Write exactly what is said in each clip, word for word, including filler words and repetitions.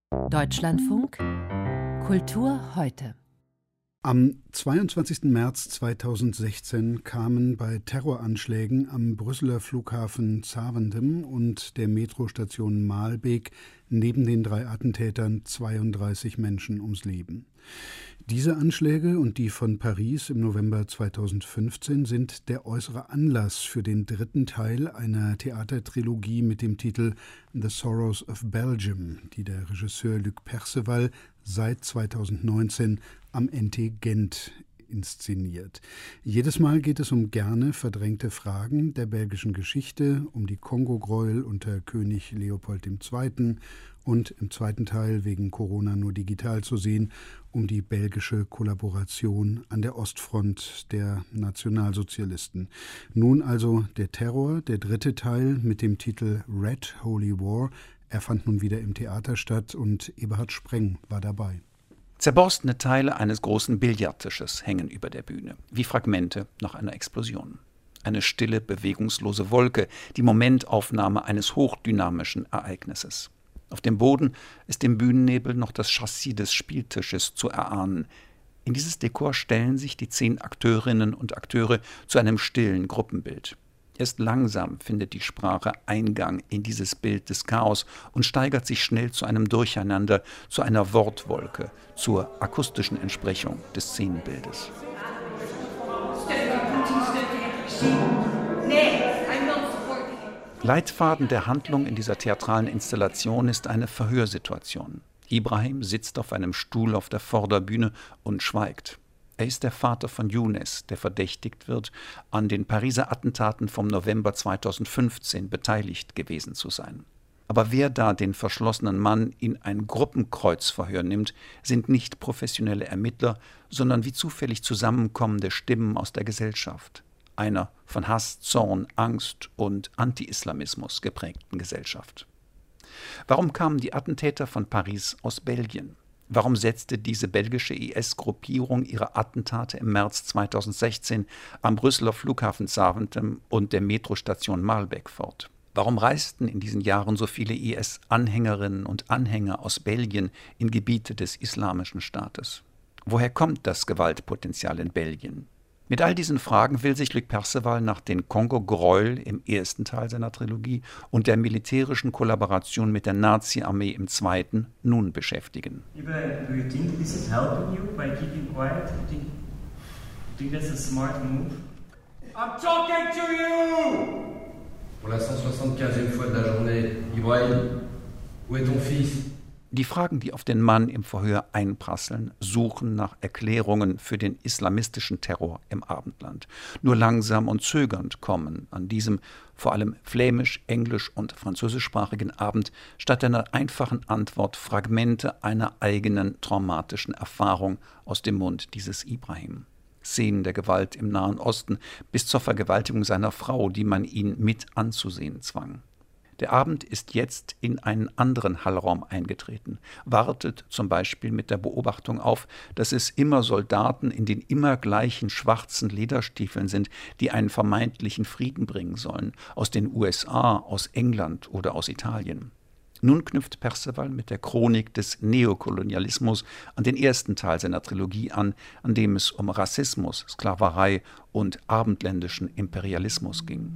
Deutschlandfunk Kultur heute. Am zweiundzwanzigsten März zweitausendsechzehn kamen bei Terroranschlägen am Brüsseler Flughafen Zaventem und der Metrostation Maelbeek neben den drei Attentätern zweiunddreißig Menschen ums Leben. Diese Anschläge und die von Paris im November zweitausendfünfzehn sind der äußere Anlass für den dritten Teil einer Theatertrilogie mit dem Titel The Sorrows of Belgium, die der Regisseur Luc Perceval seit zweitausendneunzehn am N T Gent inszeniert. Jedes Mal geht es um gerne verdrängte Fragen der belgischen Geschichte, um die Kongo-Gräuel unter König Leopold der Zweite. Und im zweiten Teil, wegen Corona nur digital zu sehen, um die belgische Kollaboration an der Ostfront der Nationalsozialisten. Nun also der Terror, der dritte Teil mit dem Titel Red Holy War. Er fand nun wieder im Theater statt und Eberhard Spreng war dabei. Zerborstene Teile eines großen Billardtisches hängen über der Bühne, wie Fragmente nach einer Explosion. Eine stille, bewegungslose Wolke, die Momentaufnahme eines hochdynamischen Ereignisses. Auf dem Boden ist im Bühnennebel noch das Chassis des Spieltisches zu erahnen. In dieses Dekor stellen sich die zehn Akteurinnen und Akteure zu einem stillen Gruppenbild. Erst langsam findet die Sprache Eingang in dieses Bild des Chaos und steigert sich schnell zu einem Durcheinander, zu einer Wortwolke, zur akustischen Entsprechung des Szenenbildes. Leitfaden der Handlung in dieser theatralen Installation ist eine Verhörsituation. Ibrahim sitzt auf einem Stuhl auf der Vorderbühne und schweigt. Er ist der Vater von Younes, der verdächtigt wird, an den Pariser Attentaten vom November zweitausendfünfzehn beteiligt gewesen zu sein. Aber wer da den verschlossenen Mann in ein Gruppenkreuzverhör nimmt, sind nicht professionelle Ermittler, sondern wie zufällig zusammenkommende Stimmen aus der Gesellschaft. Einer von Hass, Zorn, Angst und Anti-Islamismus geprägten Gesellschaft. Warum kamen die Attentäter von Paris aus Belgien? Warum setzte diese belgische I S-Gruppierung ihre Attentate im März zweitausendsechzehn am Brüsseler Flughafen Zaventem und der Metrostation Maelbeek fort? Warum reisten in diesen Jahren so viele I S-Anhängerinnen und Anhänger aus Belgien in Gebiete des Islamischen Staates? Woher kommt das Gewaltpotenzial in Belgien? Mit all diesen Fragen will sich Luc Perceval nach den Kongo-Gräuel im ersten Teil seiner Trilogie und der militärischen Kollaboration mit der Nazi-Armee im zweiten nun beschäftigen. Ibrahim, do you think this is helping you by keeping quiet? Do you think that's a smart move? I'm talking to you! Pour la cent soixante-quinzième fois de la journée, Ibrahim, où est ton fils? Die Fragen, die auf den Mann im Verhör einprasseln, suchen nach Erklärungen für den islamistischen Terror im Abendland. Nur langsam und zögernd kommen an diesem vor allem flämisch-, englisch- und französischsprachigen Abend statt einer einfachen Antwort Fragmente einer eigenen traumatischen Erfahrung aus dem Mund dieses Ibrahim. Szenen der Gewalt im Nahen Osten bis zur Vergewaltigung seiner Frau, die man ihn mit anzusehen zwang. Der Abend ist jetzt in einen anderen Hallraum eingetreten, wartet zum Beispiel mit der Beobachtung auf, dass es immer Soldaten in den immer gleichen schwarzen Lederstiefeln sind, die einen vermeintlichen Frieden bringen sollen, aus den U S A, aus England oder aus Italien. Nun knüpft Perceval mit der Chronik des Neokolonialismus an den ersten Teil seiner Trilogie an, an dem es um Rassismus, Sklaverei und abendländischen Imperialismus ging.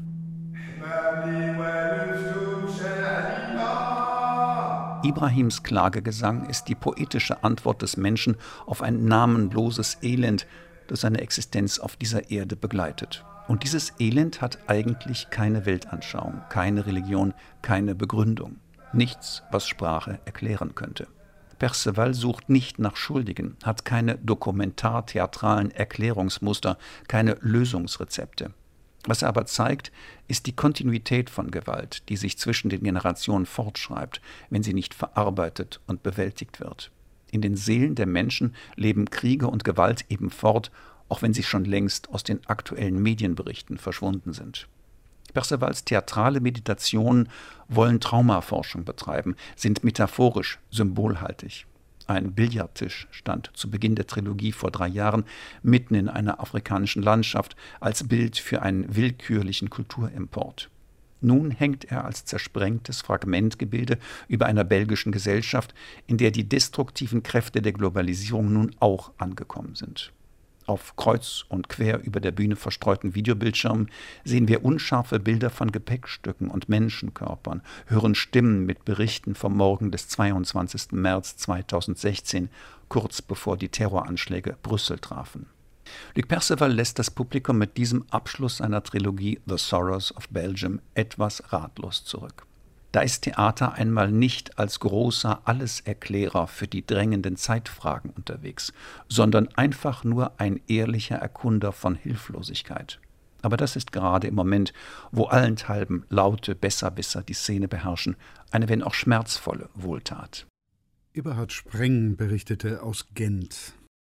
Ibrahims Klagegesang ist die poetische Antwort des Menschen auf ein namenloses Elend, das seine Existenz auf dieser Erde begleitet. Und dieses Elend hat eigentlich keine Weltanschauung, keine Religion, keine Begründung. Nichts, was Sprache erklären könnte. Perceval sucht nicht nach Schuldigen, hat keine dokumentartheatralen Erklärungsmuster, keine Lösungsrezepte. Was er aber zeigt, ist die Kontinuität von Gewalt, die sich zwischen den Generationen fortschreibt, wenn sie nicht verarbeitet und bewältigt wird. In den Seelen der Menschen leben Kriege und Gewalt eben fort, auch wenn sie schon längst aus den aktuellen Medienberichten verschwunden sind. Percevals theatrale Meditationen wollen Traumaforschung betreiben, sind metaphorisch, symbolhaltig. Ein Billardtisch stand zu Beginn der Trilogie vor drei Jahren mitten in einer afrikanischen Landschaft als Bild für einen willkürlichen Kulturimport. Nun hängt er als zersprengtes Fragmentgebilde über einer belgischen Gesellschaft, in der die destruktiven Kräfte der Globalisierung nun auch angekommen sind. Auf kreuz und quer über der Bühne verstreuten Videobildschirmen sehen wir unscharfe Bilder von Gepäckstücken und Menschenkörpern, hören Stimmen mit Berichten vom Morgen des zweiundzwanzigsten März zweitausendsechzehn, kurz bevor die Terroranschläge Brüssel trafen. Luc Perceval lässt das Publikum mit diesem Abschluss seiner Trilogie The Sorrows of Belgium etwas ratlos zurück. Da ist Theater einmal nicht als großer Alleserklärer für die drängenden Zeitfragen unterwegs, sondern einfach nur ein ehrlicher Erkunder von Hilflosigkeit. Aber das ist gerade im Moment, wo allenthalben laute Besserwisser die Szene beherrschen, eine wenn auch schmerzvolle Wohltat. Eberhard Spreng berichtete aus Gent.